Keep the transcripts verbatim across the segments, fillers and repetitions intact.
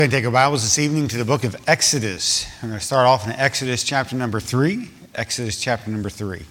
We're going to take our Bibles this evening to the book of Exodus. We're going to start off in Exodus chapter number three. Exodus chapter number three.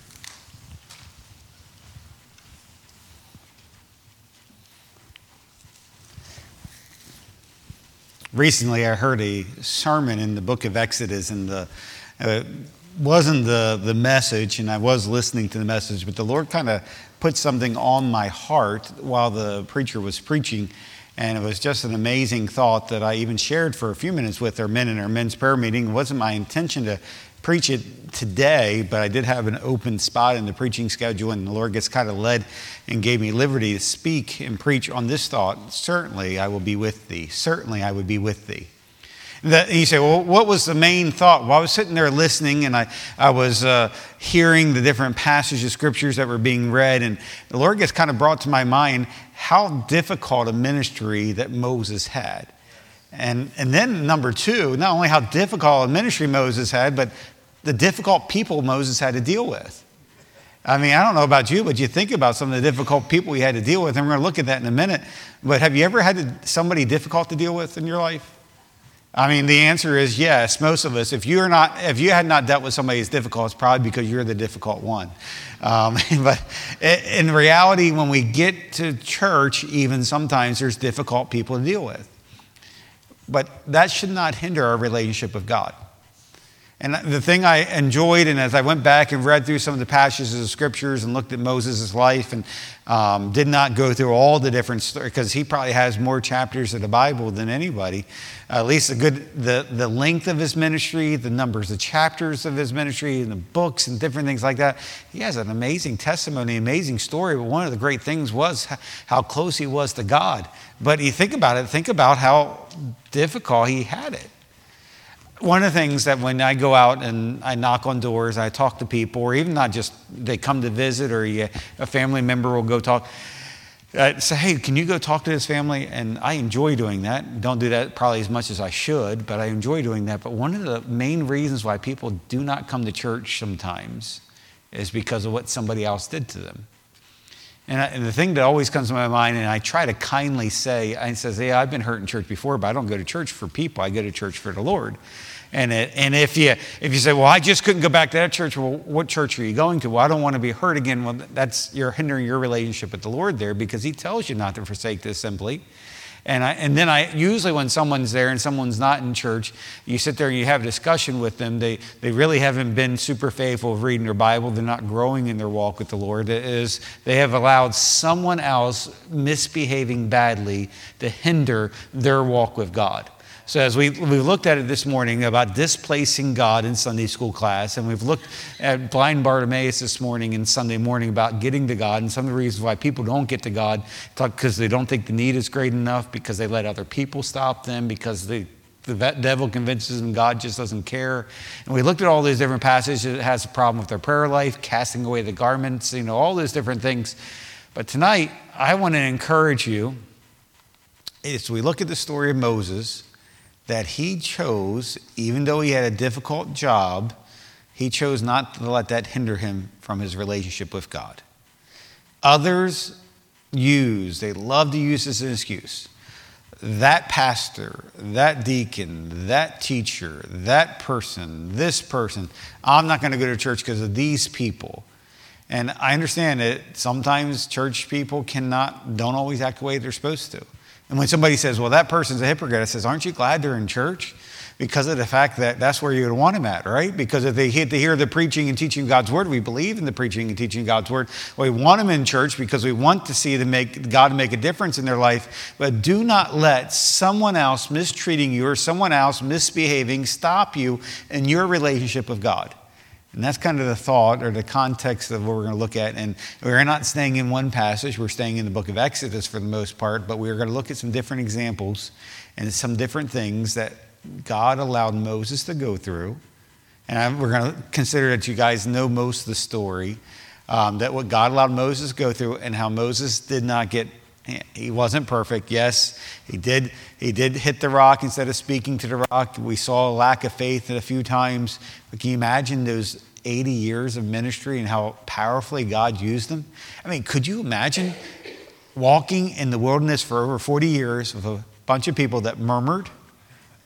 Recently, I heard a sermon in the book of Exodus, and the uh, wasn't the, the message, and I was listening to the message, but the Lord kind of put something on my heart while the preacher was preaching. And it was just an amazing thought that I even shared for a few minutes with our men in our men's prayer meeting. It wasn't my intention to preach it today, but I did have an open spot in the preaching schedule, and the Lord gets kind of led and gave me liberty to speak and preach on this thought. Certainly I will be with thee. Certainly I would be with thee. That, you say, well, what was the main thought? Well, I was sitting there listening, and I, I was uh, hearing the different passages of scriptures that were being read, and the Lord gets kind of brought to my mind how difficult a ministry that Moses had. And, and then number two, not only how difficult a ministry Moses had, but the difficult people Moses had to deal with. I mean, I don't know about you, but you think about some of the difficult people he had to deal with, and we're going to look at that in a minute. But have you ever had somebody difficult to deal with in your life? I mean, the answer is yes, most of us. If you're not, if you had not dealt with somebody who's difficult, it's probably because you're the difficult one. Um, but in reality, when we get to church, even sometimes there's difficult people to deal with. But that should not hinder our relationship with God. And the thing I enjoyed, and as I went back and read through some of the passages of scriptures and looked at Moses' life, and um, did not go through all the different stories, because he probably has more chapters of the Bible than anybody. Uh, at least the good, the, the length of his ministry, the numbers of chapters of his ministry, and the books and different things like that. He has an amazing testimony, amazing story. But one of the great things was how close he was to God. But you think about it, think about how difficult he had it. One of the things that when I go out and I knock on doors, I talk to people, or even not just they come to visit, or you, a family member will go talk, I say, hey, can you go talk to this family? And I enjoy doing that. Don't do that probably as much as I should, but I enjoy doing that. But one of the main reasons why people do not come to church sometimes is because of what somebody else did to them. And, I, and the thing that always comes to my mind, and I try to kindly say, I says, hey, I've been hurt in church before, but I don't go to church for people. I go to church for the Lord. And it, and if you if you say, well, I just couldn't go back to that church, well, what church are you going to? Well, I don't want to be hurt again. Well, that's you're hindering your relationship with the Lord there, because he tells you not to forsake this simply. And I, and then I usually when someone's there and someone's not in church, you sit there and you have a discussion with them. They they really haven't been super faithful of reading their Bible. They're not growing in their walk with the Lord. It is they have allowed someone else misbehaving badly to hinder their walk with God. So as we, we looked at it this morning about displacing God in Sunday school class, and we've looked at blind Bartimaeus this morning and Sunday morning about getting to God, and some of the reasons why people don't get to God, because they don't think the need is great enough, because they let other people stop them, because they, the devil convinces them God just doesn't care. And we looked at all these different passages. It has a problem with their prayer life, casting away the garments, you know, all those different things. But tonight, I want to encourage you, as we look at the story of Moses, that he chose, even though he had a difficult job, he chose not to let that hinder him from his relationship with God. Others use, they love to use this as an excuse. That pastor, that deacon, that teacher, that person, this person, I'm not going to go to church because of these people. And I understand that sometimes church people cannot, don't always act the way they're supposed to. And when somebody says, well, that person's a hypocrite, I says, aren't you glad they're in church? Because of the fact that that's where you would want them at, right? Because if they get to hear the preaching and teaching God's word, we believe in the preaching and teaching God's word. We want them in church because we want to see them make, God make a difference in their life. But do not let someone else mistreating you or someone else misbehaving stop you in your relationship with God. And that's kind of the thought or the context of what we're going to look at. And we're not staying in one passage. We're staying in the book of Exodus for the most part. But we're going to look at some different examples and some different things that God allowed Moses to go through. And I, we're going to consider that you guys know most of the story. Um, that what God allowed Moses to go through and how Moses did not get, he wasn't perfect. Yes, he did, he did hit the rock instead of speaking to the rock. We saw a lack of faith a few times. But can you imagine those eighty years of ministry and how powerfully God used them? I mean, could you imagine walking in the wilderness for over forty years with a bunch of people that murmured,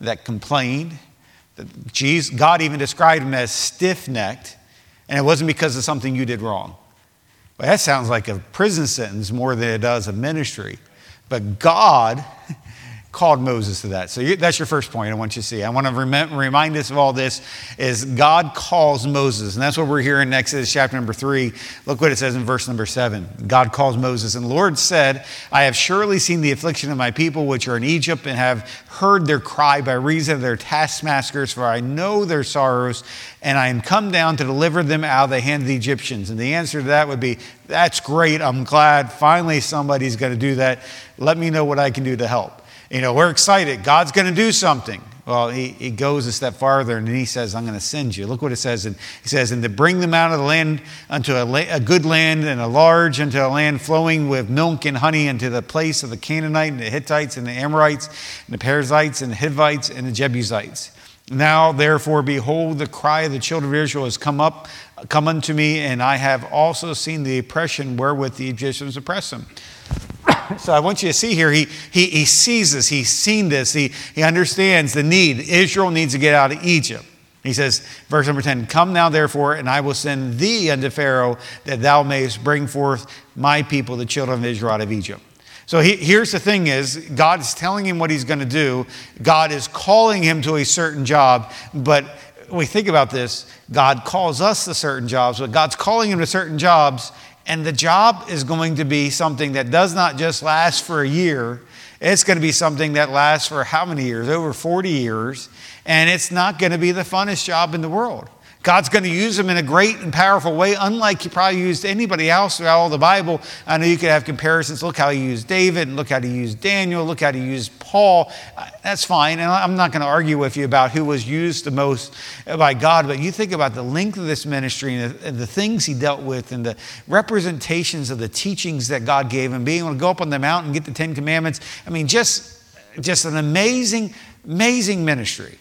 that complained. That Jesus, God even described them as stiff-necked, and it wasn't because of something you did wrong. Well, that sounds like a prison sentence more than it does a ministry. But God called Moses to that. So you, that's your first point I want you to see. I want to rem- remind us of all this is God calls Moses. And that's what we're hearing in Exodus chapter number three. Look what it says in verse number seven. God calls Moses. And the Lord said, I have surely seen the affliction of my people which are in Egypt and have heard their cry by reason of their taskmasters, for I know their sorrows, and I am come down to deliver them out of the hand of the Egyptians. And the answer to that would be, that's great. I'm glad finally somebody's going to do that. Let me know what I can do to help. You know, we're excited. God's going to do something. Well, he, he goes a step farther and he says, I'm going to send you. Look what it says. And he says, and to bring them out of the land unto a, la- a good land and a large, unto a land flowing with milk and honey, unto the place of the Canaanite and the Hittites and the Amorites and the Perizzites and the Hivites and the Jebusites. Now, therefore, behold, the cry of the children of Israel has come up, come unto me, and I have also seen the oppression wherewith the Egyptians oppress them. So I want you to see here, he, he, he sees this, he's seen this, he, he understands the need. Israel needs to get out of Egypt. He says, verse number ten, come now therefore, and I will send thee unto Pharaoh, that thou mayest bring forth my people, the children of Israel, out of Egypt. So he, here's the thing is, God is telling him what he's going to do. God is calling him to a certain job, but when we think about this, God calls us to certain jobs, but God's calling him to certain jobs. And the job is going to be something that does not just last for a year. It's going to be something that lasts for how many years? Over forty years. And it's not going to be the funnest job in the world. God's going to use them in a great and powerful way, unlike he probably used anybody else throughout all the Bible. I know you could have comparisons. Look how he used David, and look how he used Daniel, look how he used Paul. That's fine, and I'm not going to argue with you about who was used the most by God, but you think about the length of this ministry and the, and the things he dealt with and the representations of the teachings that God gave him, being able to go up on the mountain and get the Ten Commandments. I mean, just, just an amazing, amazing ministry.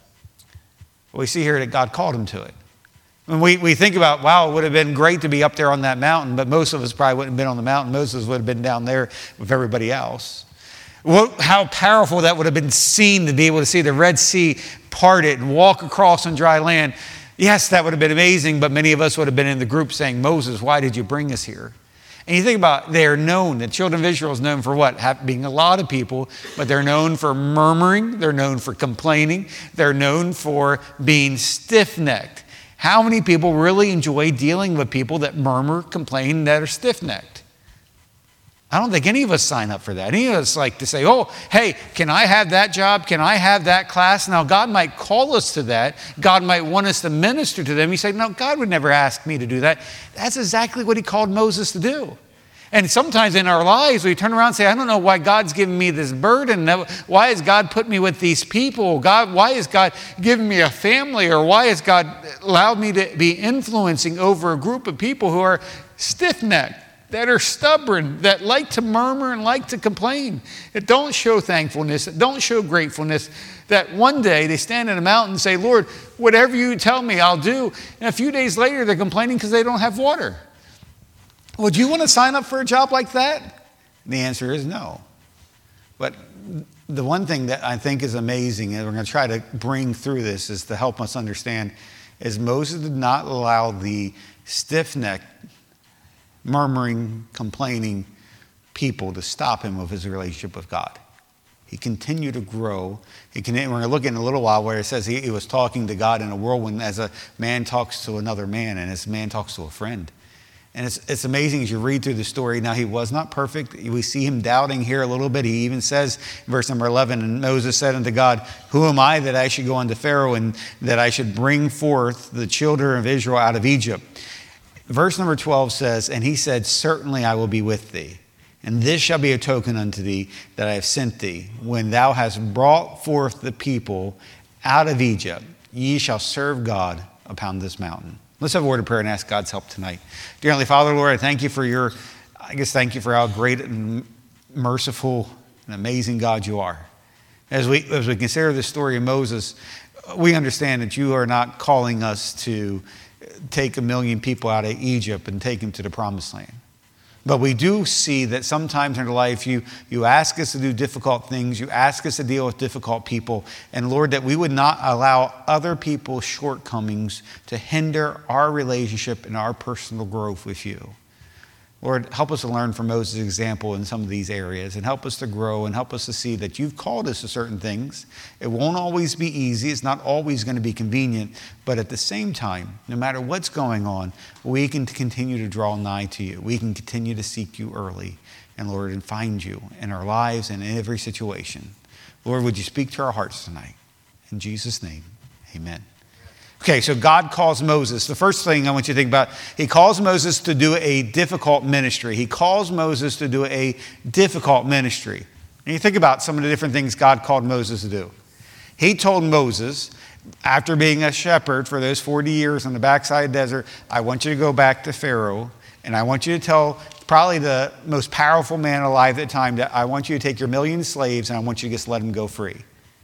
We see here that God called him to it. When we, we think about, wow, it would have been great to be up there on that mountain, but most of us probably wouldn't have been on the mountain. Most of us would have been down there with everybody else. What, how powerful that would have been seen to be able to see the Red Sea parted and walk across on dry land. Yes, that would have been amazing, but many of us would have been in the group saying, Moses, why did you bring us here? And you think about, they're known, the children of Israel is known for what? Have, being a lot of people, but they're known for murmuring, they're known for complaining, they're known for being stiff-necked. How many people really enjoy dealing with people that murmur, complain, that are stiff-necked? I don't think any of us sign up for that. Any of us like to say, oh, hey, can I have that job? Can I have that class? Now, God might call us to that. God might want us to minister to them. You say, no, God would never ask me to do that. That's exactly what he called Moses to do. And sometimes in our lives, we turn around and say, I don't know why God's given me this burden. Why has God put me with these people? God, why has God given me a family? Or why has God allowed me to be influencing over a group of people who are stiff-necked, that are stubborn, that like to murmur and like to complain, that don't show thankfulness, that don't show gratefulness, that one day they stand in a mountain and say, Lord, whatever you tell me, I'll do. And a few days later, they're complaining because they don't have water. Would you want to sign up for a job like that? And the answer is no. But the one thing that I think is amazing, and we're going to try to bring through this, is to help us understand, is Moses did not allow the stiff-necked, murmuring, complaining people to stop him of his relationship with God. He continued to grow. He can, we're going to look in a little while where it says he, he was talking to God in a whirlwind as a man talks to another man and as a man talks to a friend. And it's, it's amazing as you read through the story. Now, he was not perfect. We see him doubting here a little bit. He even says, verse number eleven, and Moses said unto God, who am I that I should go unto Pharaoh and that I should bring forth the children of Israel out of Egypt? Verse number twelve says, and he said, certainly I will be with thee. And this shall be a token unto thee that I have sent thee. When thou hast brought forth the people out of Egypt, ye shall serve God upon this mountain. Let's have a word of prayer and ask God's help tonight. Dear Heavenly Father, Lord, I thank you for your, I guess thank you for how great and merciful and amazing God you are. As we, as we consider the story of Moses, we understand that you are not calling us to take a million people out of Egypt and take them to the promised land. But we do see that sometimes in our life, you, you ask us to do difficult things. You ask us to deal with difficult people. And Lord, that we would not allow other people's shortcomings to hinder our relationship and our personal growth with you. Lord, help us to learn from Moses' example in some of these areas, and help us to grow and help us to see that you've called us to certain things. It won't always be easy. It's not always going to be convenient. But at the same time, no matter what's going on, we can continue to draw nigh to you. We can continue to seek you early, and Lord, and find you in our lives and in every situation. Lord, would you speak to our hearts tonight? In Jesus' name, amen. Okay, so God calls Moses. The first thing I want you to think about, he calls Moses to do a difficult ministry. He calls Moses to do a difficult ministry. And you think about some of the different things God called Moses to do. He told Moses, after being a shepherd for those forty years on the backside of the desert, I want you to go back to Pharaoh, and I want you to tell probably the most powerful man alive at the time that I want you to take your million slaves and I want you to just let them go free.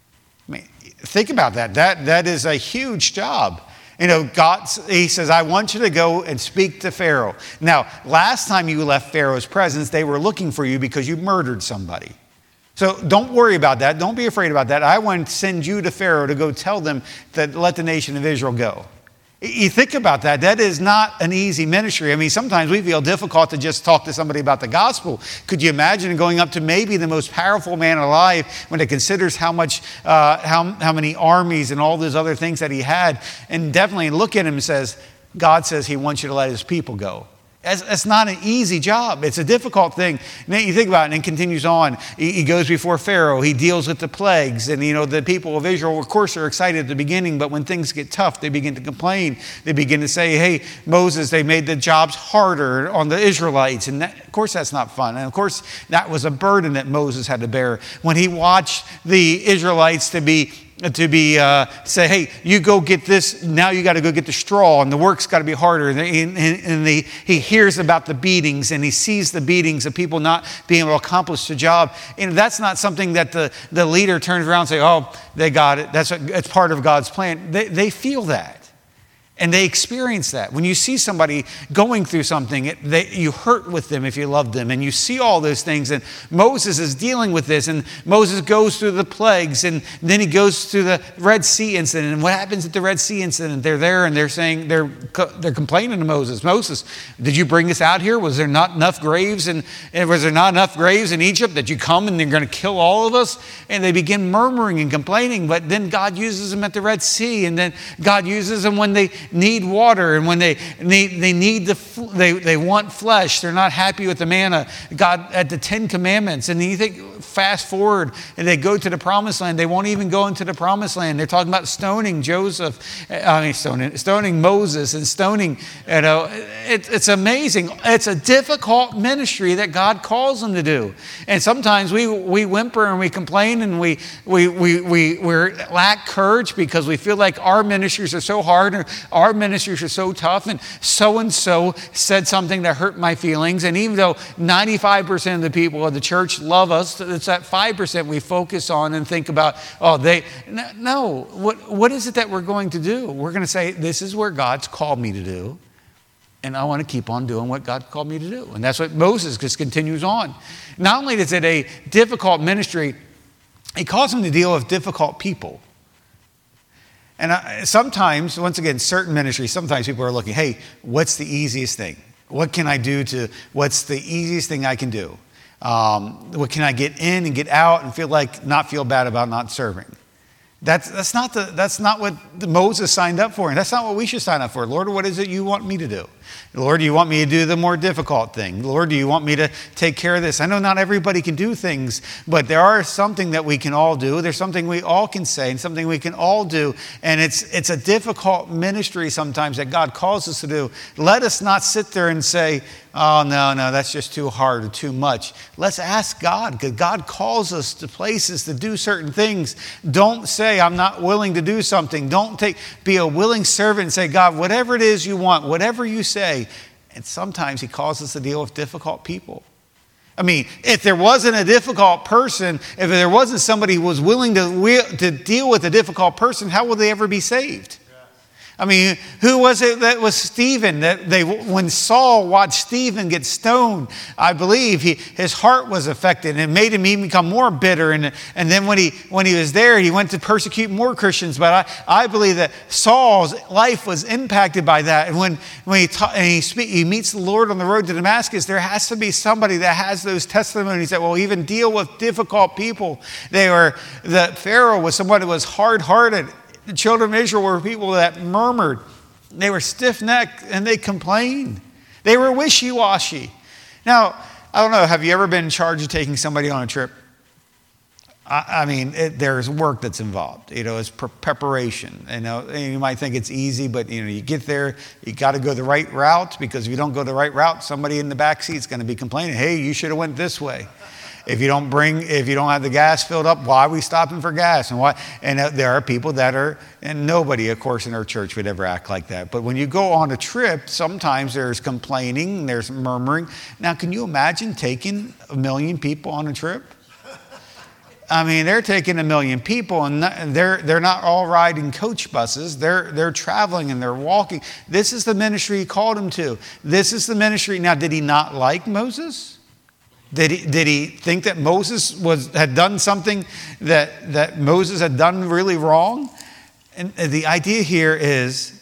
I mean, think about that. That that is a huge job. You know, God, he says, I want you to go and speak to Pharaoh. Now, last time you left Pharaoh's presence, they were looking for you because you murdered somebody. So don't worry about that. Don't be afraid about that. I want to send you to Pharaoh to go tell them that let the nation of Israel go. You think about that. That is not an easy ministry. I mean, sometimes we feel difficult to just talk to somebody about the gospel. Could you imagine going up to maybe the most powerful man alive when it considers how much, uh, how, how many armies and all those other things that he had, and definitely look at him and says, God says he wants you to let his people go. It's not an easy job. It's a difficult thing. And then you think about it, and it continues on. He goes before Pharaoh. He deals with the plagues. And, you know, the people of Israel, of course, are excited at the beginning. But when things get tough, they begin to complain. They begin to say, hey, Moses, they made the jobs harder on the Israelites. And, that, of course, that's not fun. And, of course, that was a burden that Moses had to bear. When he watched the Israelites to be to be, uh, say, hey, you go get this, now you got to go get the straw, and the work's got to be harder. And, and, and the, he hears about the beatings, and he sees the beatings of people not being able to accomplish the job. And that's not something that the, the leader turns around and says, oh, they got it. That's, a, that's part of God's plan. They, they feel that. And they experience that. When you see somebody going through something, it, they, you hurt with them if you love them. And you see all those things. And Moses is dealing with this. And Moses goes through the plagues. And then he goes through the Red Sea incident. And what happens at the Red Sea incident? They're there and they're saying, they're, they're complaining to Moses. Moses, did you bring us out here? Was there not enough graves? And, and was there not enough graves in Egypt that you come and they're going to kill all of us? And they begin murmuring and complaining. But then God uses them at the Red Sea. And then God uses them when they need water, and when they need they need the they they want flesh. They're not happy with the manna. God at the Ten Commandments, and you think fast forward, and they go to the Promised Land. They won't even go into the Promised Land. They're talking about stoning Joseph. I mean stoning stoning Moses and stoning. You know, it, it's amazing. It's a difficult ministry that God calls them to do, and sometimes we we whimper and we complain and we we we we we lack courage because we feel like our ministries are so hard. Or our ministries are so tough, and so-and-so said something that hurt my feelings. And even though ninety-five percent of the people of the church love us, it's that five percent we focus on and think about, oh, they, no, what, what is it that we're going to do? We're going to say, this is where God's called me to do, and I want to keep on doing what God called me to do. And that's what Moses just continues on. Not only is it a difficult ministry, he calls them to deal with difficult people. And I, sometimes, once again, certain ministries, sometimes people are looking, hey, what's the easiest thing? What can I do to, what's the easiest thing I can do? Um, what can I get in and get out and feel like, not feel bad about not serving? That's, that's, not the, that's not what Moses signed up for. And that's not what we should sign up for. Lord, what is it you want me to do? Lord, do you want me to do the more difficult thing? Lord, do you want me to take care of this? I know not everybody can do things, but there are something that we can all do. There's something we all can say and something we can all do. And it's, it's a difficult ministry sometimes that God calls us to do. Let us not sit there and say, oh, no, no, that's just too hard or too much. Let's ask God, because God calls us to places to do certain things. Don't say, I'm not willing to do something. Don't take, be a willing servant and say, God, whatever it is you want, whatever you say. And sometimes he calls us to deal with difficult people. I mean, if there wasn't a difficult person, if there wasn't somebody who was willing to, to deal with a difficult person, how will they ever be saved? I mean, who was it that was Stephen? That they, when Saul watched Stephen get stoned, I believe he, his heart was affected, and it made him even become more bitter. And, and then when he when he was there, he went to persecute more Christians. But I, I believe that Saul's life was impacted by that. And when when he ta- and he, speak, he meets the Lord on the road to Damascus, there has to be somebody that has those testimonies that will even deal with difficult people. They were the Pharaoh was someone who was hard-hearted. The children of Israel were people that murmured. They were stiff-necked and they complained. They were wishy-washy. Now, I don't know, have you ever been in charge of taking somebody on a trip? I, I mean, it, there's work that's involved. You know, it's pre- preparation. You know, and you might think it's easy, but you know, you get there, you got to go the right route, because if you don't go the right route, somebody in the back seat is going to be complaining, hey, you should have went this way. If you don't bring, if you don't have the gas filled up, why are we stopping for gas? And why? And there are people that are, and nobody, of course, in our church would ever act like that. But when you go on a trip, sometimes there's complaining, there's murmuring. Now, can you imagine taking a million people on a trip? I mean, they're taking a million people, and they're they're not all riding coach buses. They're they're traveling and they're walking. This is the ministry he called them to. This is the ministry. Now, did he not like Moses? Did he, did he think that Moses was had done something that, that Moses had done really wrong? And the idea here is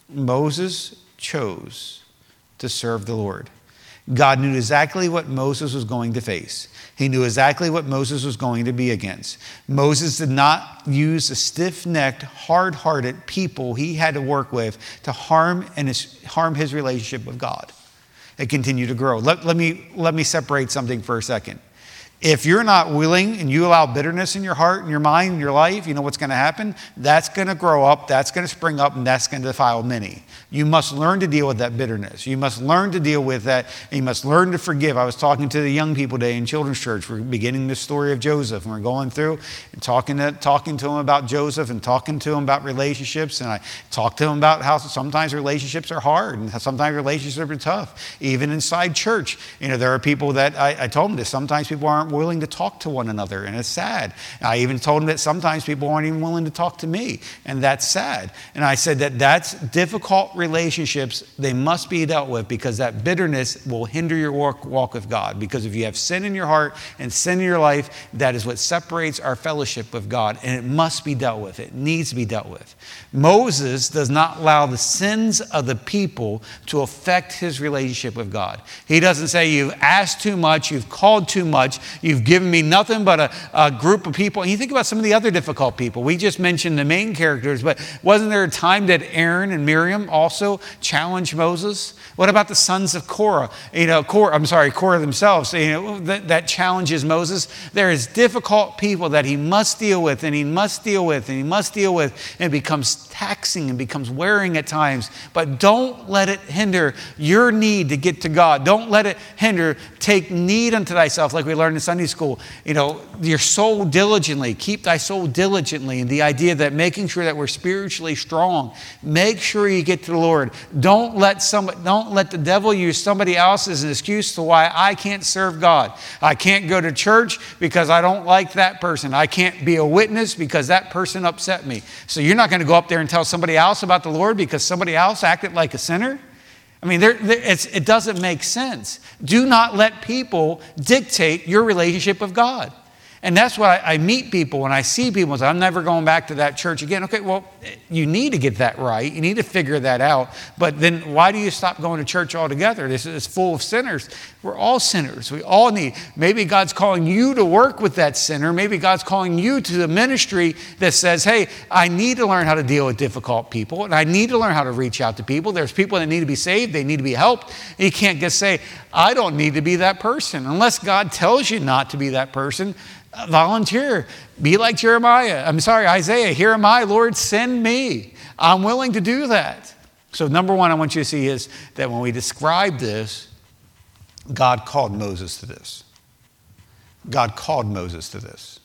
Moses chose to serve the Lord. God knew exactly what Moses was going to face. He knew exactly what Moses was going to be against. Moses did not use the stiff-necked, hard-hearted people he had to work with to harm, and his, harm his relationship with God. And continue to grow. Let, let me let me separate something for a second. If you're not willing and you allow bitterness in your heart and your mind and your life, you know what's going to happen? That's going to grow up, that's going to spring up, and that's going to defile many. You must learn to deal with that bitterness. You must learn to deal with that, and you must learn to forgive. I was talking to the young people today in Children's Church. We're beginning the story of Joseph, and we're going through and talking to, talking to them about Joseph and talking to them about relationships. And I talked to them about how sometimes relationships are hard and sometimes relationships are tough. Even inside church, you know, there are people that, I, I told them this, sometimes people aren't willing to talk to one another, and it's sad. I even told them that sometimes people aren't even willing to talk to me, and that's sad. And I said that that's difficult relationships. They must be dealt with, because that bitterness will hinder your walk, walk with God. Because if you have sin in your heart and sin in your life, that is what separates our fellowship with God, and it must be dealt with. It needs to be dealt with. Moses does not allow the sins of the people to affect his relationship with God. He doesn't say, you've asked too much, you've called too much, you've given me nothing but a, a group of people. And you think about some of the other difficult people. We just mentioned the main characters, but wasn't there a time that Aaron and Miriam also challenged Moses? What about the sons of Korah? You know, Korah, I'm sorry, Korah themselves, you know, that, that challenges Moses. There is difficult people that he must deal with, and he must deal with, and he must deal with, and it becomes taxing and becomes wearing at times. But don't let it hinder your need to get to God. Don't let it hinder, take need unto thyself, like we learned in Sunday school. You know, your soul diligently, keep thy soul diligently. And the idea that making sure that we're spiritually strong, make sure you get to the Lord. Don't let somebody, don't let the devil use somebody else as an excuse to why I can't serve God. I can't go to church because I don't like that person. I can't be a witness because that person upset me. So you're not going to go up there and tell somebody else about the Lord because somebody else acted like a sinner? I mean, there, there, it's, it doesn't make sense. Do not let people dictate your relationship with God. And that's why I, I meet people when I see people and say, I'm never going back to that church again. Okay, well, you need to get that right. You need to figure that out. But then why do you stop going to church altogether? This is full of sinners. We're all sinners. We all need. Maybe God's calling you to work with that sinner. Maybe God's calling you to the ministry that says, hey, I need to learn how to deal with difficult people, and I need to learn how to reach out to people. There's people that need to be saved. They need to be helped. And you can't just say, I don't need to be that person. Unless God tells you not to be that person, volunteer. Be like Jeremiah. I'm sorry, Isaiah. Here am I, Lord, send me. I'm willing to do that. So number one I want you to see is that when we describe this, God called Moses to this. God called Moses to this.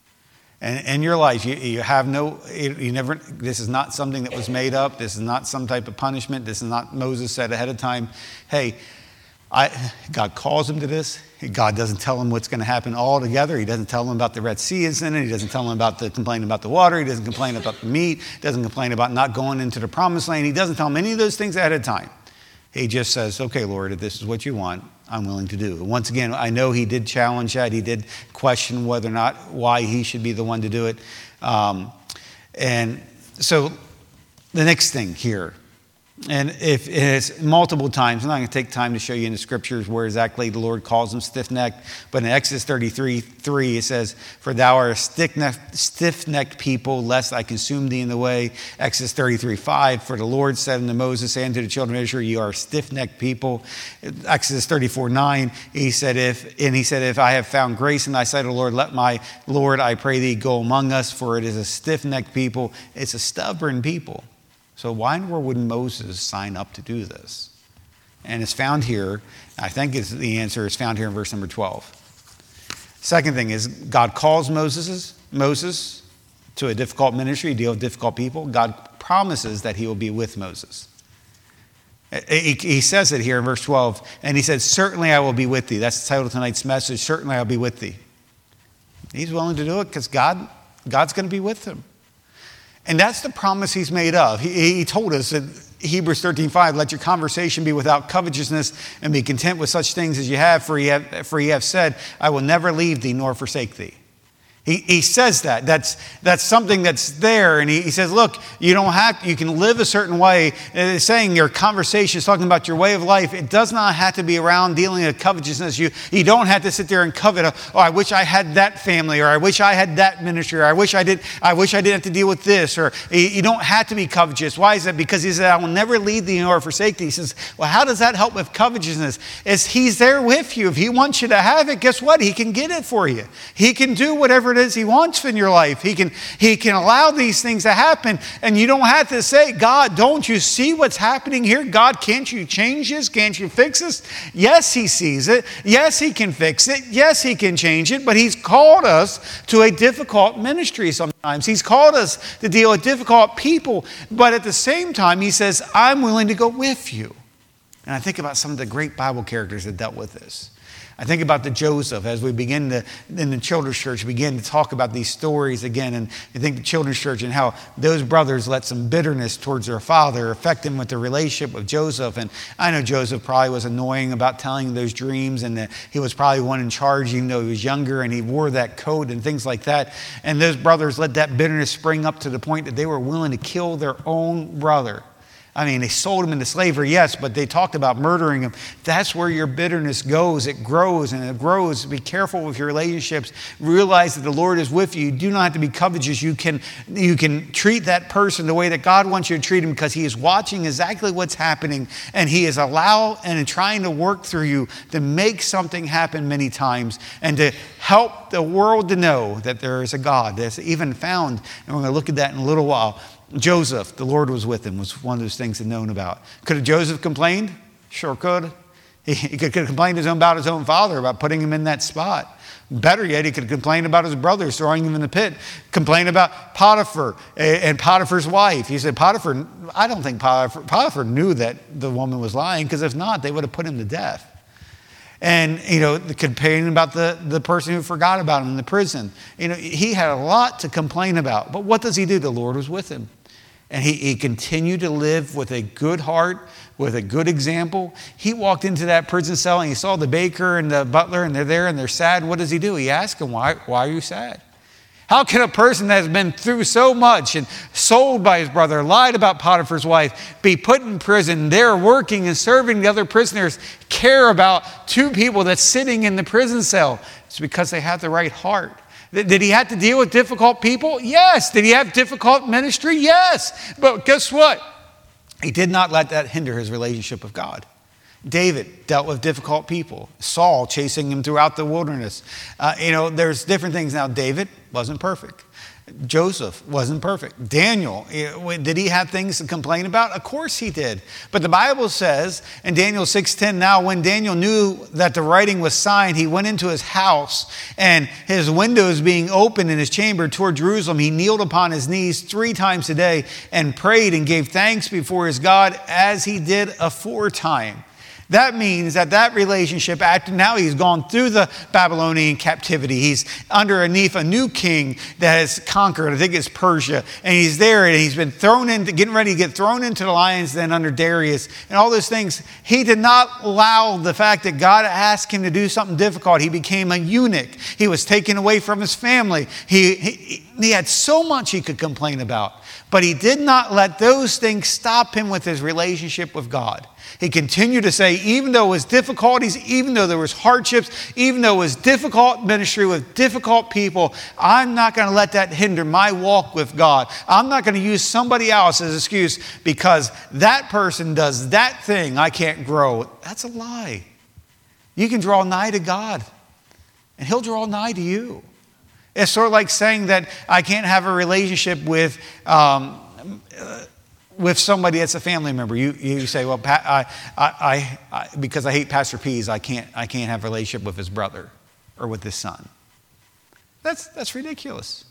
And in your life, you, you have no, you never, this is not something that was made up. This is not some type of punishment. This is not Moses said ahead of time, hey, I, God calls him to this. God doesn't tell him what's going to happen altogether. He doesn't tell him about the Red Sea is in it. He doesn't tell him about the complaining about the water. He doesn't complain about the meat. He doesn't complain about not going into the promised land. He doesn't tell him any of those things ahead of time. He just says, okay, Lord, if this is what you want, I'm willing to do. And once again, I know he did challenge that. He did question whether or not why he should be the one to do it. Um, and so the next thing here, and if it's multiple times, I'm not going to take time to show you in the scriptures where exactly the Lord calls them stiff-necked, but in Exodus thirty-three, three, it says, for thou art a stiff-necked, stiff-necked people, lest I consume thee in the way. Exodus thirty-three, five, for the Lord said unto Moses, say unto the children of Israel, you are a stiff-necked people. Exodus thirty-four, nine, he said, if, and he said, if I have found grace in thy sight, O Lord, let my Lord, I pray thee, go among us, for it is a stiff-necked people. It's a stubborn people. So why in the world would Moses sign up to do this? And it's found here, I think it's, the answer is found here in verse number twelve. Second thing is God calls Moses, Moses to a difficult ministry, deal with difficult people. God promises that he will be with Moses. He, he says it here in verse twelve, and he said, certainly I will be with thee. That's the title of tonight's message, certainly I'll be with thee. He's willing to do it because God, God's going to be with him. And that's the promise he's made of. He, he told us in Hebrews thirteen five, let your conversation be without covetousness and be content with such things as you have, for ye have, for ye have said, I will never leave thee nor forsake thee. He, he says that. That's, that's something that's there. And he, he says, look, you don't have, you can live a certain way. It's saying your conversation is talking about your way of life. It does not have to be around dealing with covetousness. You, you don't have to sit there and covet, oh, I wish I had that family, or I wish I had that ministry, or I wish I did, I wish I didn't have to deal with this, or you don't have to be covetous. Why is that? Because he said, I will never leave thee nor forsake thee. He says, well, how does that help with covetousness? It's he's there with you. If he wants you to have it, guess what? He can get it for you. He can do whatever it is he wants in your life. He can, he can allow these things to happen. And you don't have to say, God, don't you see what's happening here? God, can't you change this? Can't you fix this? Yes, he sees it. Yes, he can fix it. Yes, he can change it. But he's called us to a difficult ministry sometimes. He's called us to deal with difficult people. But at the same time, he says, I'm willing to go with you. And I think about some of the great Bible characters that dealt with this. I think about the Joseph as we begin to, in the children's church, begin to talk about these stories again. And I think the children's church and how those brothers let some bitterness towards their father affect him with the relationship with Joseph. And I know Joseph probably was annoying about telling those dreams, and that he was probably one in charge even though he was younger, and he wore that coat and things like that. And those brothers let that bitterness spring up to the point that they were willing to kill their own brother. I mean, they sold him into slavery, yes, but they talked about murdering him. That's where your bitterness goes. It grows and it grows. Be careful with your relationships. Realize that the Lord is with you. You do not have to be covetous. You can, you can treat that person the way that God wants you to treat him, because he is watching exactly what's happening, and he is allowing and trying to work through you to make something happen many times, and to help the world to know that there is a God that's even found. And we're going to look at that in a little while. Joseph, the Lord was with him, was one of those things he's known about. Could have Joseph complained? Sure could. He, he could have complained about his own father, about putting him in that spot. Better yet, he could complain about his brothers throwing him in the pit. Complain about Potiphar and Potiphar's wife. He said, Potiphar, I don't think Potiphar, Potiphar knew that the woman was lying, because if not, they would have put him to death. And, you know, complaining about the, the person who forgot about him in the prison. You know, he had a lot to complain about. But what does he do? The Lord was with him. And he, he continued to live with a good heart, with a good example. He walked into that prison cell and he saw the baker and the butler, and they're there and they're sad. What does he do? He asks them, why, why are you sad? How can a person that has been through so much and sold by his brother, lied about Potiphar's wife, be put in prison, there working and serving the other prisoners, care about two people that's sitting in the prison cell? It's because they have the right heart. Did he have to deal with difficult people? Yes. Did he have difficult ministry? Yes. But guess what? He did not let that hinder his relationship with God. David dealt with difficult people. Saul chasing him throughout the wilderness. Uh, you know, there's different things. Now, David wasn't perfect. Joseph wasn't perfect. Daniel, did he have things to complain about? Of course he did. But the Bible says in Daniel six ten, now when Daniel knew that the writing was signed, he went into his house, and his windows being open in his chamber toward Jerusalem, he kneeled upon his knees three times a day and prayed and gave thanks before his God as he did aforetime. That means that that relationship, after now he's gone through the Babylonian captivity. He's underneath a new king that has conquered, I think it's Persia. And he's there and he's been thrown into, getting ready to get thrown into the lions then under Darius and all those things. He did not allow the fact that God asked him to do something difficult. He became a eunuch. He was taken away from his family. He, he, he had so much he could complain about. But he did not let those things stop him with his relationship with God. He continued to say, even though it was difficulties, even though there was hardships, even though it was difficult ministry with difficult people, I'm not going to let that hinder my walk with God. I'm not going to use somebody else as an excuse because that person does that thing, I can't grow. That's a lie. You can draw nigh to God, and he'll draw nigh to you. It's sort of like saying that I can't have a relationship with um, uh, with somebody that's a family member. You you say, well, pa- I, I, I, because I hate Pastor Pease, I can't I can't have a relationship with his brother or with his son. That's that's ridiculous.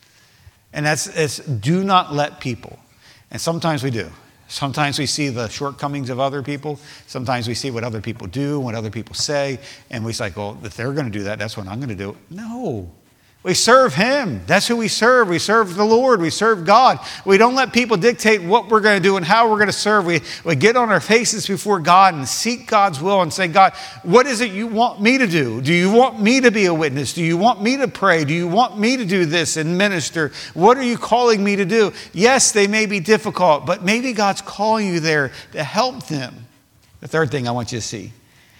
And that's it's do not let people. And sometimes we do. Sometimes we see the shortcomings of other people. Sometimes we see what other people do, what other people say, and we say, well, if they're going to do that, that's what I'm going to do. No. We serve him. That's who we serve. We serve the Lord. We serve God. We don't let people dictate what we're going to do and how we're going to serve. We, we get on our faces before God and seek God's will and say, God, what is it you want me to do? Do you want me to be a witness? Do you want me to pray? Do you want me to do this and minister? What are you calling me to do? Yes, they may be difficult, but maybe God's calling you there to help them. The third thing I want you to see.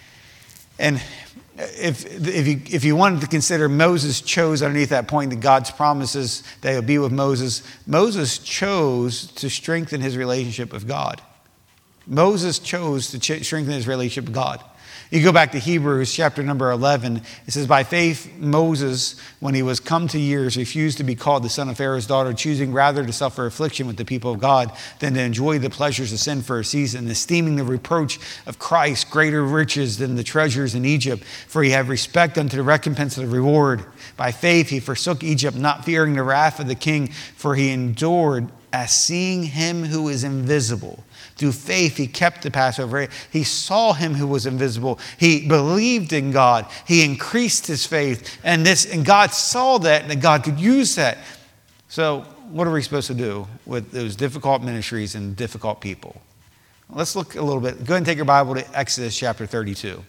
And If, if, you, if you wanted to consider Moses chose underneath that point that God's promises that he'll be with Moses, Moses chose to strengthen his relationship with God. Moses chose to ch- strengthen his relationship with God. You go back to Hebrews chapter number eleven. It says, by faith, Moses, when he was come to years, refused to be called the son of Pharaoh's daughter, choosing rather to suffer affliction with the people of God than to enjoy the pleasures of sin for a season, esteeming the reproach of Christ greater riches than the treasures in Egypt, for he had respect unto the recompense of the reward. By faith, he forsook Egypt, not fearing the wrath of the king, for he endured as seeing him who is invisible. Through faith, he kept the Passover. He saw him who was invisible. He believed in God. He increased his faith. And this, and God saw that, and that God could use that. So what are we supposed to do with those difficult ministries and difficult people? Let's look a little bit. Go ahead and take your Bible to Exodus chapter thirty-two.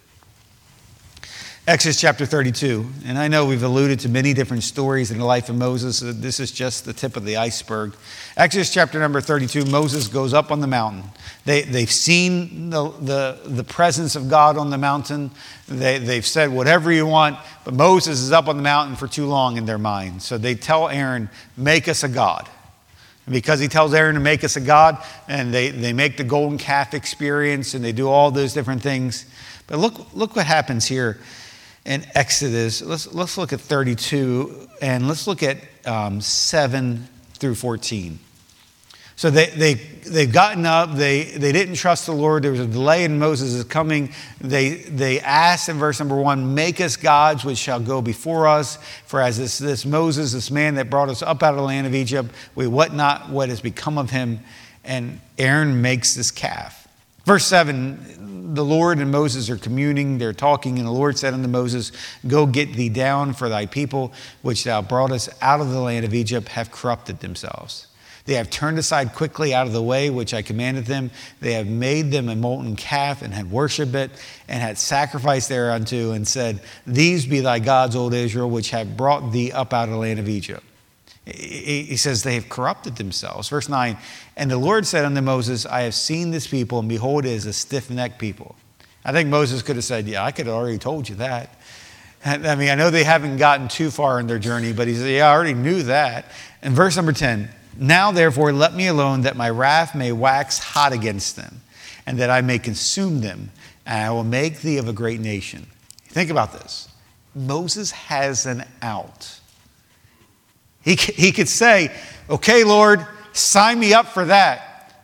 Exodus chapter thirty-two. And I know we've alluded to many different stories in the life of Moses. This is just the tip of the iceberg. Exodus chapter number thirty-two, Moses goes up on the mountain. They, they've seen the, the, the presence of God on the mountain. They, they've said whatever you want, but Moses is up on the mountain for too long in their mind. So they tell Aaron, make us a god. And because he tells Aaron to make us a god, and they, they make the golden calf experience, and they do all those different things. But look, look what happens here in Exodus. Let's, let's look at thirty-two, and let's look at um, seven through fourteen. So they, they, they've gotten up. They, they didn't trust the Lord. There was a delay in Moses' coming. They, they asked in verse number one, make us gods which shall go before us. For as this, this Moses, this man that brought us up out of the land of Egypt, we what not what has become of him. And Aaron makes this calf. Verse seven, the Lord and Moses are communing. They're talking. And the Lord said unto Moses, go get thee down, for thy people, which thou broughtest out of the land of Egypt, have corrupted themselves. They have turned aside quickly out of the way which I commanded them. They have made them a molten calf and had worshipped it and had sacrificed thereunto and said, these be thy gods, O Israel, which have brought thee up out of the land of Egypt. He says they have corrupted themselves. Verse nine, and the Lord said unto Moses, I have seen this people, and behold, it is a stiff-necked people. I think Moses could have said, yeah, I could have already told you that. I mean, I know they haven't gotten too far in their journey, but he said, yeah, I already knew that. And verse number ten, now therefore let me alone, that my wrath may wax hot against them, and that I may consume them, and I will make thee of a great nation. Think about this. Moses has an out. He, he could say, okay, Lord, sign me up for that.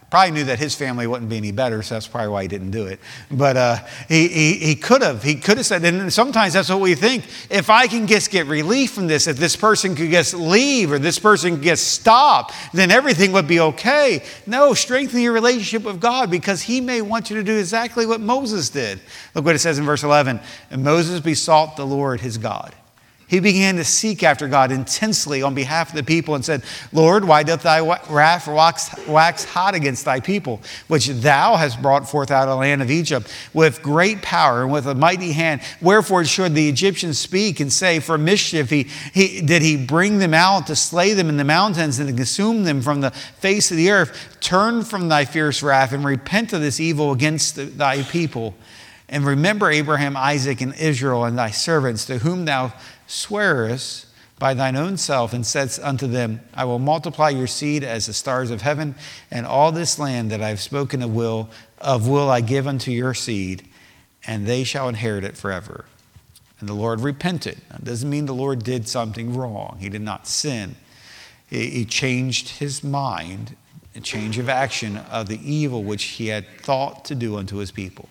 Probably knew that his family wouldn't be any better, so that's probably why he didn't do it. But uh, he, he, he could have. He could have said, and sometimes that's what we think. If I can just get relief from this, if this person could just leave or this person could just stop, then everything would be okay. No, strengthen your relationship with God because he may want you to do exactly what Moses did. Look what it says in verse eleven. And Moses besought the Lord his God. He began to seek after God intensely on behalf of the people and said, Lord, why doth thy wrath wax, wax hot against thy people, which thou hast brought forth out of the land of Egypt with great power and with a mighty hand? Wherefore should the Egyptians speak and say, for mischief he, he, did he bring them out to slay them in the mountains and to consume them from the face of the earth? Turn from thy fierce wrath and repent of this evil against the, thy people. And remember Abraham, Isaac, and Israel, and thy servants, to whom thou swearest by thine own self, and saidst unto them, I will multiply your seed as the stars of heaven, and all this land that I have spoken of will, of will I give unto your seed, and they shall inherit it forever. And the Lord repented. That doesn't mean the Lord did something wrong. He did not sin. He, he changed his mind, a change of action of the evil which he had thought to do unto his people.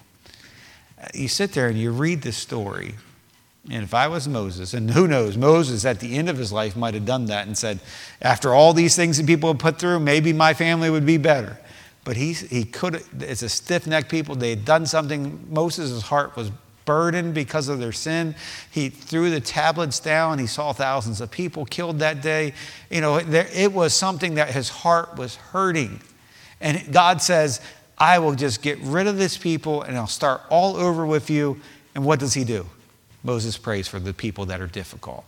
You sit there and you read this story, and if I was Moses, and who knows, Moses at the end of his life might have done that and said, after all these things that people have put through, maybe my family would be better. But he, he could, it's a stiff-necked people. They had done something. Moses' heart was burdened because of their sin. He threw the tablets down. He saw thousands of people killed that day. You know, there, it was something that his heart was hurting. And God says, I will just get rid of this people and I'll start all over with you. And what does he do? Moses prays for the people that are difficult.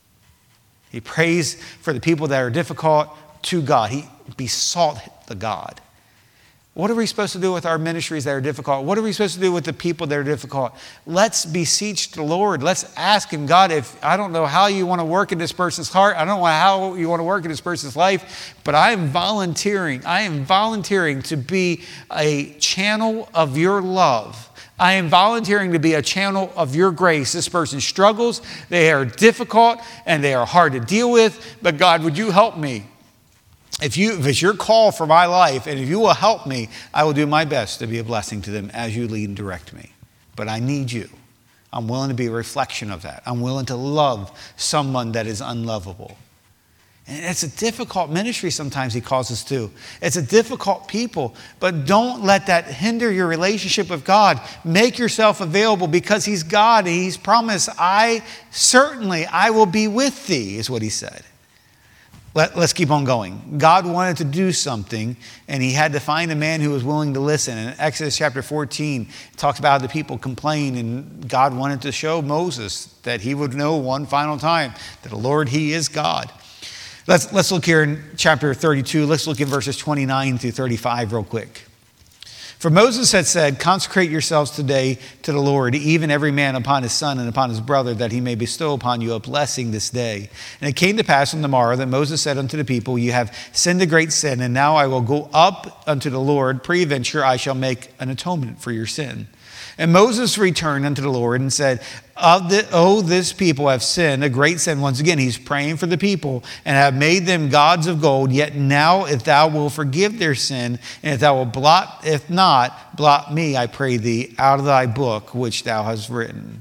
He prays for the people that are difficult to God. He besought the God. What are we supposed to do with our ministries that are difficult? What are we supposed to do with the people that are difficult? Let's beseech the Lord. Let's ask him, God, if I don't know how you want to work in this person's heart, I don't know how you want to work in this person's life, but I am volunteering. I am volunteering to be a channel of your love. I am volunteering to be a channel of your grace. This person struggles, they are difficult, and they are hard to deal with, but God, would you help me? If, you, if it's your call for my life, and if you will help me, I will do my best to be a blessing to them as you lead and direct me. But I need you. I'm willing to be a reflection of that. I'm willing to love someone that is unlovable. And it's a difficult ministry sometimes he calls us to. It's a difficult people, but don't let that hinder your relationship with God. Make yourself available because he's God and he's promised, I certainly, I will be with thee, is what he said. Let, let's keep on going. God wanted to do something, and he had to find a man who was willing to listen. In Exodus chapter fourteen, it talks about how the people complained, and God wanted to show Moses that he would know one final time that the Lord, he is God. Let's, let's look here in chapter thirty-two. Let's look at verses twenty-nine through thirty-five real quick. For Moses had said, consecrate yourselves today to the Lord, even every man upon his son and upon his brother, that he may bestow upon you a blessing this day. And it came to pass on the morrow that Moses said unto the people, you have sinned a great sin, and now I will go up unto the Lord. Peradventure I shall make an atonement for your sin. And Moses returned unto the Lord and said, of the, oh, this people have sinned, a great sin. Once again, he's praying for the people and have made them gods of gold. Yet now, if thou wilt forgive their sin, and if thou wilt blot, if not, blot me, I pray thee, out of thy book which thou hast written.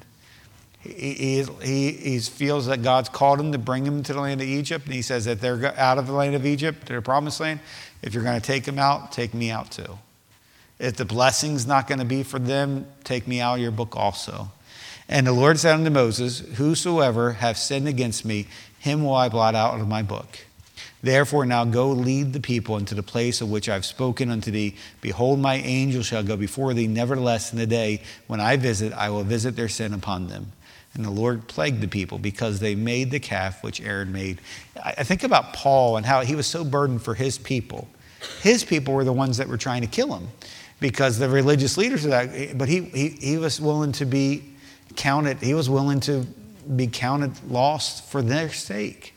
He, he, he feels that God's called him to bring him to the land of Egypt. And he says that they're out of the land of Egypt, to the promised land. If you're going to take them out, take me out too. If the blessing's not going to be for them, take me out of your book also. And the Lord said unto Moses, whosoever hath sinned against me, him will I blot out of my book. Therefore now go lead the people into the place of which I have spoken unto thee. Behold, my angel shall go before thee. Nevertheless, in the day when I visit, I will visit their sin upon them. And the Lord plagued the people because they made the calf which Aaron made. I think about Paul and how he was so burdened for his people. His people were the ones that were trying to kill him, because the religious leaders of that, but he, he, he was willing to be counted, he was willing to be counted lost for their sake.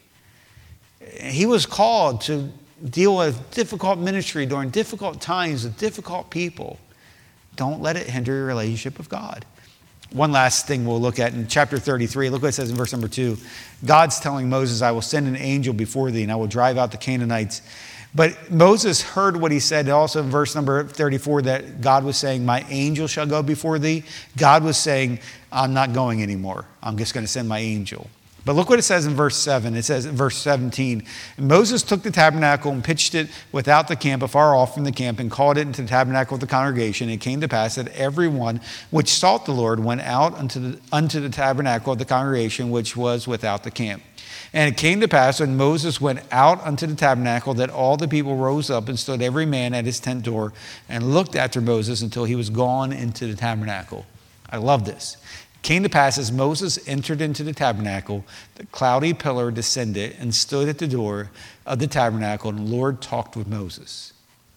He was called to deal with difficult ministry during difficult times with difficult people. Don't let it hinder your relationship with God. One last thing we'll look at in chapter thirty-three. Look what it says in verse number two. God's telling Moses, I will send an angel before thee, and I will drive out the Canaanites But Moses heard what he said. Also in verse number thirty-four, that God was saying, my angel shall go before thee. God was saying, I'm not going anymore. I'm just going to send my angel. But look what it says in verse seven. It says in verse seventeen, Moses took the tabernacle and pitched it without the camp, afar off from the camp, and called it into the tabernacle of the congregation. It came to pass that everyone which sought the Lord went out unto the, unto the tabernacle of the congregation, which was without the camp. And it came to pass when Moses went out unto the tabernacle that all the people rose up and stood every man at his tent door and looked after Moses until he was gone into the tabernacle. I love this. Came to pass as Moses entered into the tabernacle, the cloudy pillar descended and stood at the door of the tabernacle, and the Lord talked with Moses.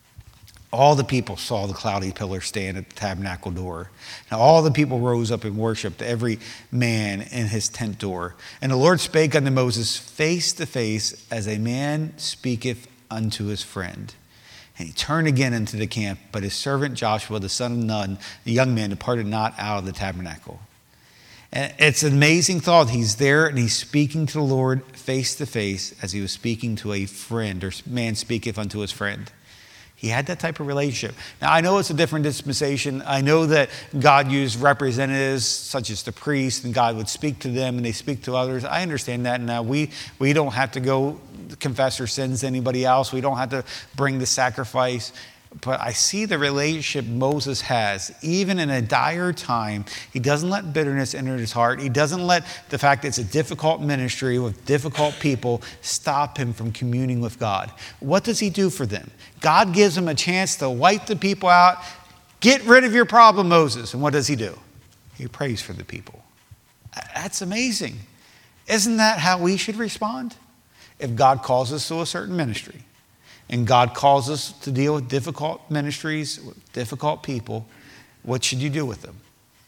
All the people saw the cloudy pillar stand at the tabernacle door. Now all the people rose up and worshiped, every man in his tent door. And the Lord spake unto Moses face to face, as a man speaketh unto his friend. And he turned again into the camp, but his servant Joshua, the son of Nun, the young man, departed not out of the tabernacle. And it's an amazing thought. He's there and he's speaking to the Lord face to face, as he was speaking to a friend, or man speaketh unto his friend. He had that type of relationship. Now, I know it's a different dispensation. I know that God used representatives such as the priest, and God would speak to them and they speak to others. I understand that. Now, we, we don't have to go confess our sins to anybody else. We don't have to bring the sacrifice. But I see the relationship Moses has, even in a dire time. He doesn't let bitterness enter his heart. He doesn't let the fact that it's a difficult ministry with difficult people stop him from communing with God. What does he do for them? God gives him a chance to wipe the people out. Get rid of your problem, Moses. And what does he do? He prays for the people. That's amazing. Isn't that how we should respond? If God calls us to a certain ministry, and God calls us to deal with difficult ministries, with difficult people, what should you do with them?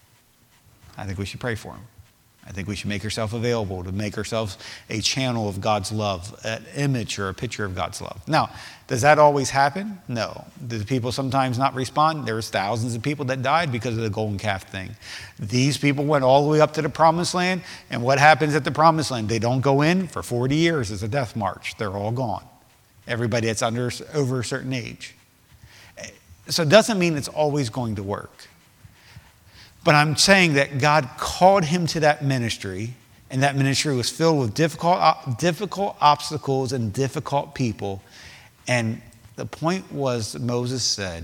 I think we should pray for them. I think we should make ourselves available to make ourselves a channel of God's love, an image or a picture of God's love. Now, does that always happen? No. Do people sometimes not respond? There's thousands of people that died because of the golden calf thing. These people went all the way up to the promised land, and what happens at the promised land? They don't go in for forty years. It's a death march. They're all gone. Everybody that's under over a certain age. So it doesn't mean it's always going to work. But I'm saying that God called him to that ministry, and that ministry was filled with difficult, difficult obstacles and difficult people. And the point was, Moses said,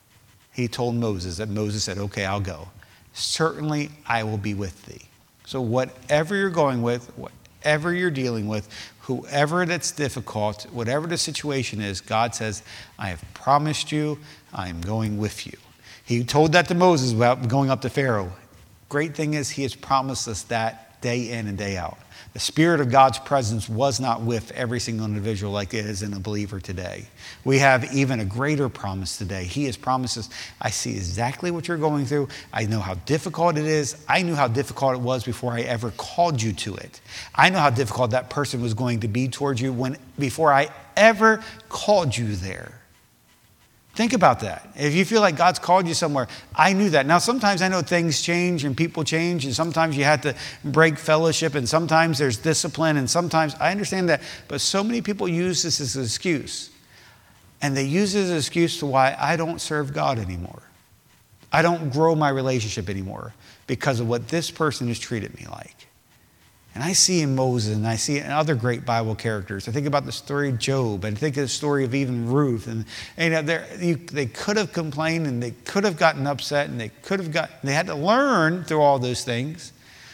he told Moses that Moses said, okay, I'll go. Certainly I will be with thee. So whatever you're going with, whatever you're dealing with, whoever that's difficult, whatever the situation is, God says, I have promised you, I am going with you. He told that to Moses about going up to Pharaoh. Great thing is he has promised us that day in and day out. The Spirit of God's presence was not with every single individual like it is in a believer today. We have even a greater promise today. He has promised us, I see exactly what you're going through. I know how difficult it is. I knew how difficult it was before I ever called you to it. I know how difficult that person was going to be towards you when before I ever called you there. Think about that. If you feel like God's called you somewhere, I knew that. Now, sometimes I know things change and people change, and sometimes you have to break fellowship, and sometimes there's discipline, and sometimes I understand that. But so many people use this as an excuse. And they use it as an excuse to why I don't serve God anymore. I don't grow my relationship anymore because of what this person has treated me like. And I see in Moses, and I see it in other great Bible characters. I think about the story of Job, and I think of the story of even Ruth. And, and you know, you, they could have complained, and they could have gotten upset, and they could have got. They had to learn through all those things.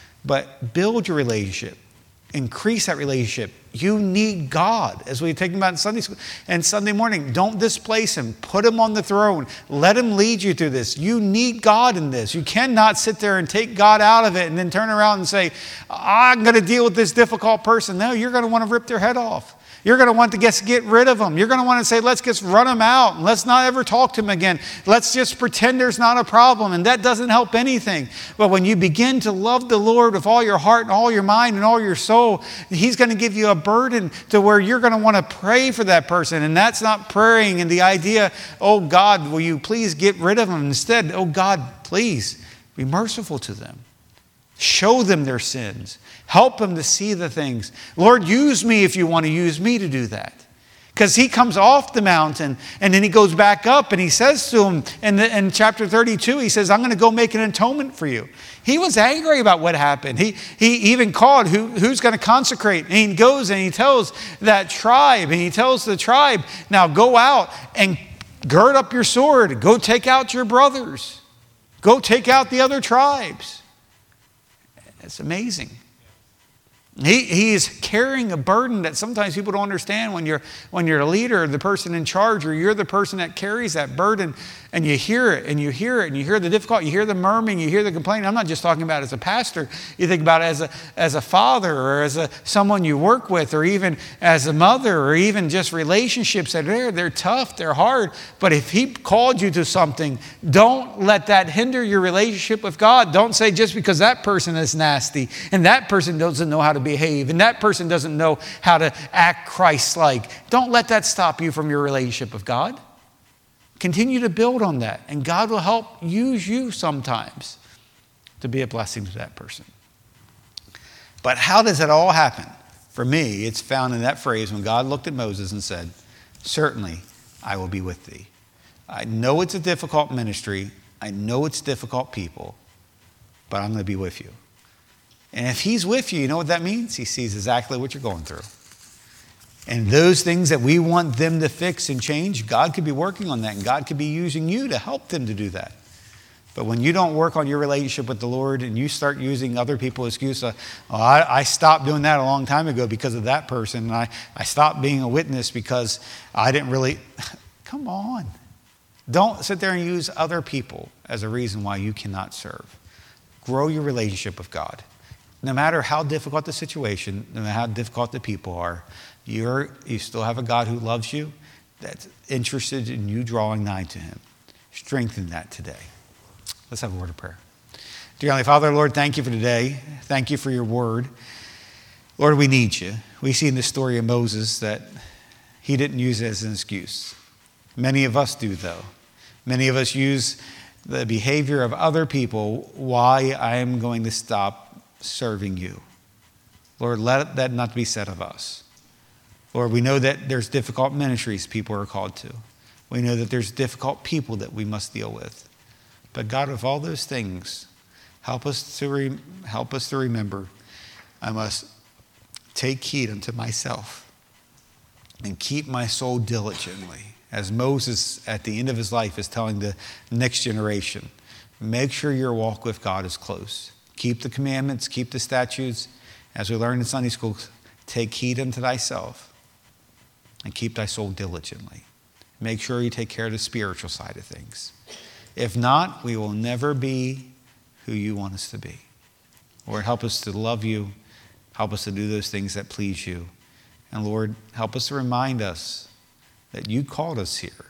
But build your relationship, increase that relationship. You need God, as we take about in Sunday school and Sunday morning. Don't displace him. Put him on the throne. Let him lead you through this. You need God in this. You cannot sit there and take God out of it and then turn around and say, I'm going to deal with this difficult person. No, you're going to want to rip their head off. You're going to want to get, get rid of them. You're going to want to say, let's just run them out. And let's not ever talk to them again. Let's just pretend there's not a problem. And that doesn't help anything. But when you begin to love the Lord with all your heart and all your mind and all your soul, he's going to give you a burden to where you're going to want to pray for that person. And that's not praying in the idea, oh God, will you please get rid of them? Instead, oh God, please be merciful to them. Show them their sins. Help them to see the things. Lord, use me if you want to use me to do that. because he comes off the mountain and then he goes back up and he says to him in, the, in chapter thirty-two, he says, I'm going to go make an atonement for you. He was angry about what happened. He, he even called who, who's going to consecrate. And he goes and he tells that tribe, and he tells the tribe, now go out and gird up your sword. Go take out your brothers. Go take out the other tribes. It's amazing. He, he is carrying a burden that sometimes people don't understand when you're, when you're a leader, the person in charge, or you're the person that carries that burden, and you hear it and you hear it and you hear the difficulty, you hear the murmuring, you hear the complaining. I'm not just talking about as a pastor. You think about it as a, as a father, or as a, someone you work with, or even as a mother, or even just relationships that are there. They're tough, they're hard. But if he called you to something, don't let that hinder your relationship with God. Don't say just because that person is nasty and that person doesn't know how to behave and that person doesn't know how to act Christ-like. Don't let that stop you from your relationship with God. Continue to build on that, and God will help use you sometimes to be a blessing to that person. But how does it all happen? For me, it's found in that phrase when God looked at Moses and said, certainly I will be with thee. I know it's a difficult ministry. I know it's difficult people, but I'm going to be with you. And if he's with you, you know what that means? He sees exactly what you're going through. And those things that we want them to fix and change, God could be working on that, and God could be using you to help them to do that. But when you don't work on your relationship with the Lord and you start using other people's excuses, uh, oh, I, I stopped doing that a long time ago because of that person, and I, I stopped being a witness because I didn't really... Come on. Don't sit there and use other people as a reason why you cannot serve. Grow your relationship with God. No matter how difficult the situation, no matter how difficult the people are, You're, you still have a God who loves you, that's interested in you drawing nigh to him. Strengthen that today. Let's have a word of prayer. Dear Heavenly Father, Lord, thank you for today. Thank you for your word. Lord, we need you. We see in the story of Moses that he didn't use it as an excuse. Many of us do, though. Many of us use the behavior of other people why I am going to stop serving you. Lord, let that not be said of us. Lord, we know that there's difficult ministries people are called to. We know that there's difficult people that we must deal with. But God, of all those things, help us to re- help us to remember I must take heed unto myself and keep my soul diligently. As Moses at the end of his life is telling the next generation, make sure your walk with God is close. Keep the commandments, keep the statutes. As we learn in Sunday school, take heed unto thyself. And keep thy soul diligently. Make sure you take care of the spiritual side of things. If not, we will never be who you want us to be. Lord, help us to love you. Help us to do those things that please you. And Lord, help us to remind us that you called us here.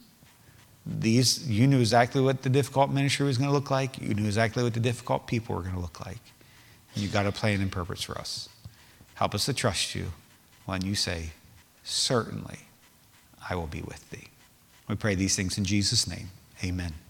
These, you knew exactly what the difficult ministry was going to look like. You knew exactly what the difficult people were going to look like. And you got a plan and purpose for us. Help us to trust you when you say, certainly, I will be with thee. We pray these things in Jesus' name. Amen.